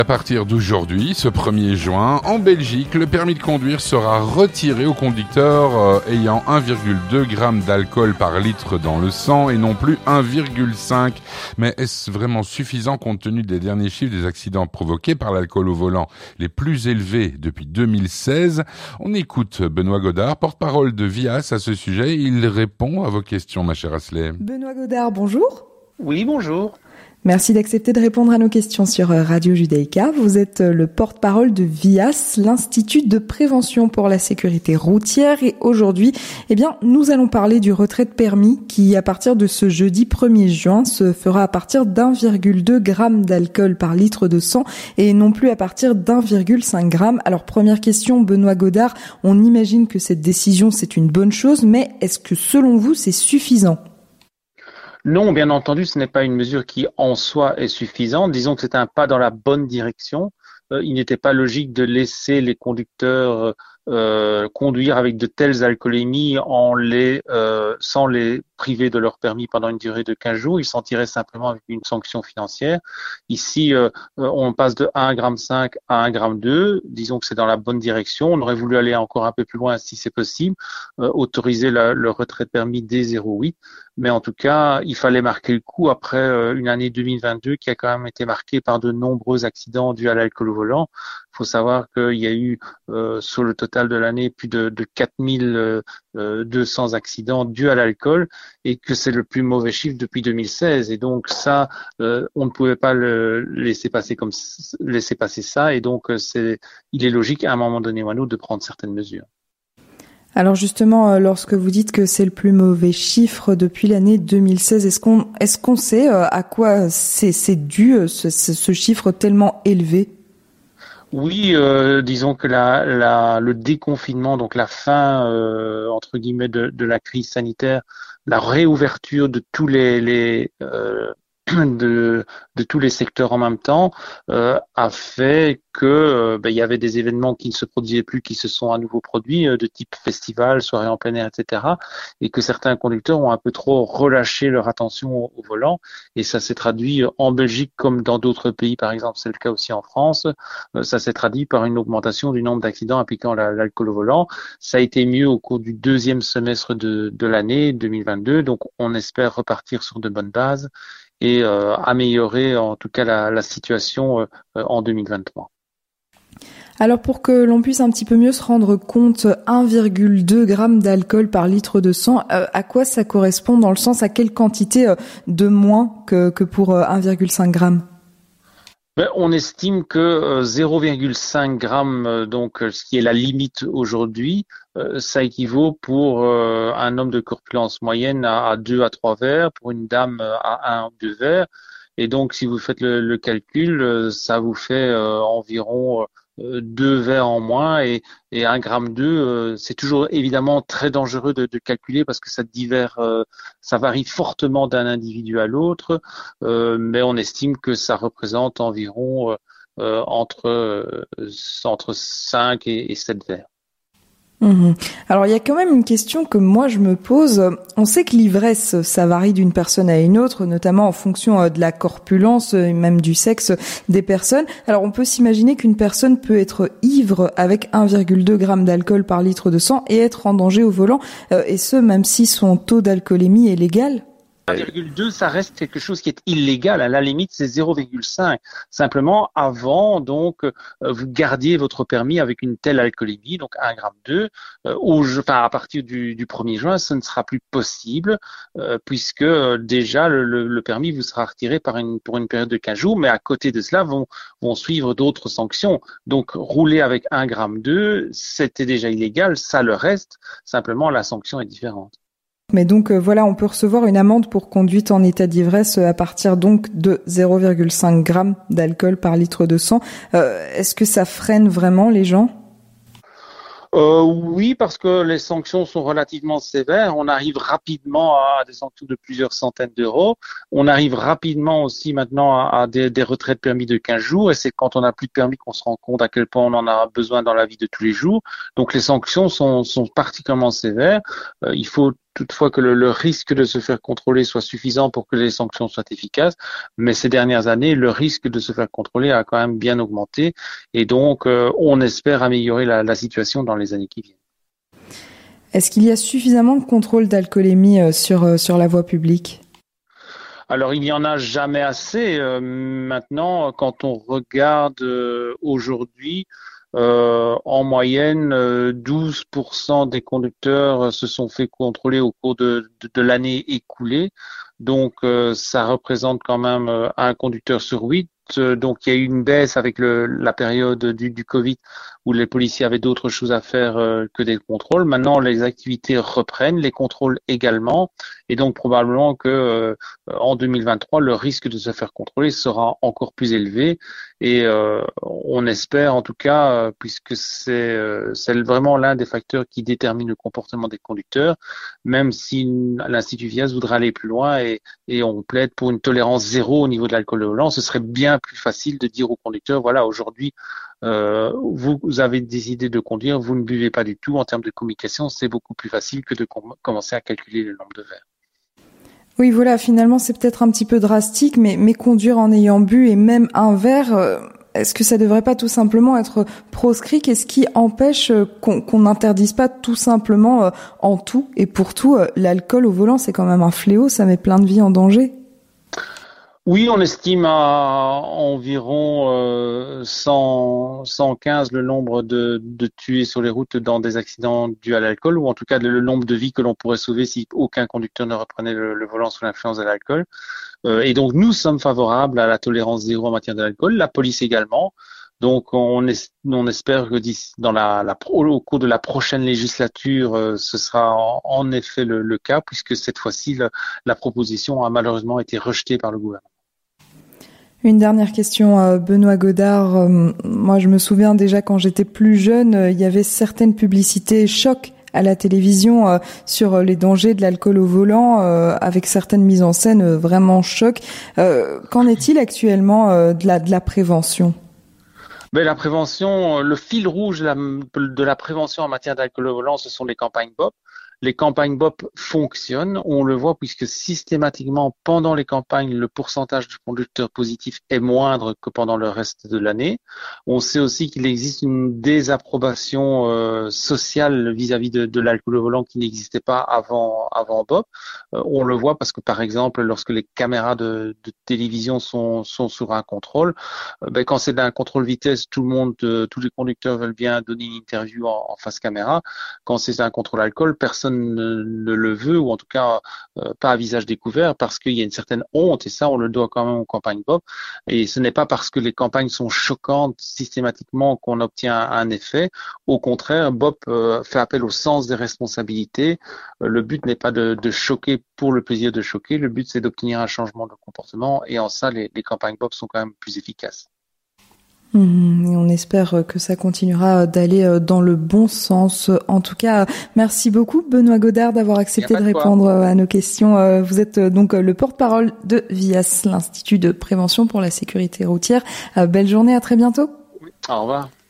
À partir d'aujourd'hui, ce 1er juin, en Belgique, le permis de conduire sera retiré aux conducteurs ayant 1,2 g d'alcool par litre dans le sang et non plus 1,5. Mais est-ce vraiment suffisant compte tenu des derniers chiffres des accidents provoqués par l'alcool au volant, les plus élevés depuis 2016? On écoute Benoît Godard, porte-parole de VIAS à ce sujet. Il répond à vos questions, ma chère Asley. Benoît Godard, bonjour. Oui, bonjour. Merci d'accepter de répondre à nos questions sur Radio Judaïka. Vous êtes le porte-parole de VIAS, l'Institut de prévention pour la sécurité routière. Et aujourd'hui, nous allons parler du retrait de permis qui, à partir de ce jeudi 1er juin, se fera à partir d'1,2 g d'alcool par litre de sang et non plus à partir d'1,5 g. Alors, première question, Benoît Godard, on imagine que cette décision, c'est une bonne chose, mais est-ce que selon vous, c'est suffisant ? Non, bien entendu, ce n'est pas une mesure qui en soi est suffisante. Disons que c'est un pas dans la bonne direction. Il n'était pas logique de laisser les conducteurs conduire avec de telles alcoolémies sans les priver de leur permis pendant une durée de 15 jours. Ils s'en tiraient simplement avec une sanction financière. Ici, on passe de 1,5 g à 1,2 g. Disons que c'est dans la bonne direction. On aurait voulu aller encore un peu plus loin si c'est possible, autoriser le retrait de permis dès 0,8. Mais en tout cas, il fallait marquer le coup après une année 2022 qui a quand même été marquée par de nombreux accidents dus à l'alcool au volant. Il faut savoir qu'il y a eu sur le total de l'année plus de 4200 accidents dus à l'alcool et que c'est le plus mauvais chiffre depuis 2016. Et donc ça, on ne pouvait pas laisser passer ça. Et donc il est logique à un moment donné ou à un autre de prendre certaines mesures. Alors justement, lorsque vous dites que c'est le plus mauvais chiffre depuis l'année 2016, est-ce qu'on sait à quoi c'est dû ce chiffre tellement élevé ? Oui, disons que le déconfinement, donc la fin entre guillemets de la crise sanitaire, la réouverture de tous de tous les secteurs en même temps a fait que il y avait des événements qui ne se produisaient plus, qui se sont à nouveau produits, de type festival, soirée en plein air, etc. Et que certains conducteurs ont un peu trop relâché leur attention au volant. Et ça s'est traduit en Belgique comme dans d'autres pays, par exemple, c'est le cas aussi en France. Ça s'est traduit par une augmentation du nombre d'accidents impliquant l'alcool au volant. Ça a été mieux au cours du deuxième semestre de l'année 2022. Donc, on espère repartir sur de bonnes bases et améliorer en tout cas la situation en 2023. Alors pour que l'on puisse un petit peu mieux se rendre compte, 1,2 g d'alcool par litre de sang, à quoi ça correspond dans le sens, à quelle quantité de moins que pour 1,5 g ? On estime que 0,5 g, donc ce qui est la limite aujourd'hui, ça équivaut pour un homme de corpulence moyenne à 2 à 3 verres, pour une dame à 1 ou 2 verres. Et donc, si vous faites le calcul, ça vous fait environ 2 verres en moins et 1,2 g. C'est toujours évidemment très dangereux de calculer parce que ça varie fortement d'un individu à l'autre, mais on estime que ça représente environ entre 5 et 7 verres. Alors il y a quand même une question que moi je me pose. On sait que l'ivresse, ça varie d'une personne à une autre, notamment en fonction de la corpulence et même du sexe des personnes. Alors on peut s'imaginer qu'une personne peut être ivre avec 1,2 g d'alcool par litre de sang et être en danger au volant, et ce même si son taux d'alcoolémie est légal. 1,2, ça reste quelque chose qui est illégal. À la limite, c'est 0,5. Simplement, avant, donc, vous gardiez votre permis avec une telle alcoolémie, donc 1,2 g. À partir du 1er juin, ce ne sera plus possible, puisque déjà le permis vous sera retiré pour une période de 15 jours. Mais à côté de cela, vont suivre d'autres sanctions. Donc, rouler avec 1,2 g, c'était déjà illégal. Ça le reste. Simplement, la sanction est différente. Mais donc voilà, on peut recevoir une amende pour conduite en état d'ivresse à partir donc de 0,5 g d'alcool par litre de sang. Est-ce que ça freine vraiment les gens ? Oui, parce que les sanctions sont relativement sévères. On arrive rapidement à des sanctions de plusieurs centaines d'euros. On arrive rapidement aussi maintenant à des retraits de permis de 15 jours. Et c'est quand on n'a plus de permis qu'on se rend compte à quel point on en a besoin dans la vie de tous les jours. Donc les sanctions sont particulièrement sévères. Il faut toutefois que le risque de se faire contrôler soit suffisant pour que les sanctions soient efficaces. Mais ces dernières années, le risque de se faire contrôler a quand même bien augmenté. Et donc, on espère améliorer la situation dans les années qui viennent. Est-ce qu'il y a suffisamment de contrôle d'alcoolémie sur la voie publique ? Alors, il n'y en a jamais assez. Maintenant, quand on regarde aujourd'hui, en moyenne, 12% des conducteurs se sont fait contrôler au cours de l'année écoulée. Donc, ça représente quand même un conducteur sur 8. Donc, il y a eu une baisse avec la période du Covid où les policiers avaient d'autres choses à faire que des contrôles. Maintenant, les activités reprennent, les contrôles également. Et donc, probablement que en 2023, le risque de se faire contrôler sera encore plus élevé. Et on espère, en tout cas, puisque c'est vraiment l'un des facteurs qui détermine le comportement des conducteurs, même si l'Institut VIAS voudrait aller plus loin et on plaide pour une tolérance zéro au niveau de l'alcool au volant, ce serait bien plus facile de dire aux conducteurs, voilà, aujourd'hui, vous avez décidé de conduire, vous ne buvez pas du tout. En termes de communication, c'est beaucoup plus facile que de commencer à calculer le nombre de verres. Oui, voilà, finalement, c'est peut-être un petit peu drastique, mais conduire en ayant bu et même un verre, est-ce que ça devrait pas tout simplement être proscrit ? Qu'est-ce qui empêche qu'on n'interdise pas tout simplement en tout et pour tout l'alcool au volant ? C'est quand même un fléau, ça met plein de vies en danger. Oui, on estime à environ 115 le nombre de tués sur les routes dans des accidents dus à l'alcool, ou en tout cas le nombre de vies que l'on pourrait sauver si aucun conducteur ne reprenait le volant sous l'influence de l'alcool. Et donc nous sommes favorables à la tolérance zéro en matière d'alcool, la police également. Donc on espère que au cours de la prochaine législature, ce sera en effet le cas, puisque cette fois-ci la proposition a malheureusement été rejetée par le gouvernement. Une dernière question, Benoît Godard. Moi, je me souviens déjà quand j'étais plus jeune, il y avait certaines publicités choc à la télévision sur les dangers de l'alcool au volant, avec certaines mises en scène vraiment choc. Qu'en est-il actuellement de la prévention ? Ben, la prévention, le fil rouge de la prévention en matière d'alcool au volant, ce sont les campagnes BOP. Les campagnes BOP fonctionnent, on le voit puisque systématiquement pendant les campagnes, le pourcentage de conducteurs positifs est moindre que pendant le reste de l'année. On sait aussi qu'il existe une désapprobation sociale vis-à-vis de l'alcool au volant qui n'existait pas avant BOP. On le voit parce que par exemple, lorsque les caméras de télévision sont sur un contrôle, quand c'est un contrôle vitesse, tous les conducteurs veulent bien donner une interview en face caméra. Quand c'est un contrôle alcool, personne ne le veut, ou en tout cas pas à visage découvert, parce qu'il y a une certaine honte, et ça on le doit quand même aux campagnes BOP. Et ce n'est pas parce que les campagnes sont choquantes systématiquement qu'on obtient un effet. Au contraire, BOP fait appel au sens des responsabilités. Le but n'est pas de choquer pour le plaisir de choquer, le but c'est d'obtenir un changement de comportement, et en ça les campagnes BOP sont quand même plus efficaces. Et on espère que ça continuera d'aller dans le bon sens. En tout cas, merci beaucoup Benoît Godard d'avoir accepté de répondre à nos questions. Vous êtes donc le porte-parole de VIAS, l'Institut de prévention pour la sécurité routière. Belle journée, à très bientôt. Oui, au revoir.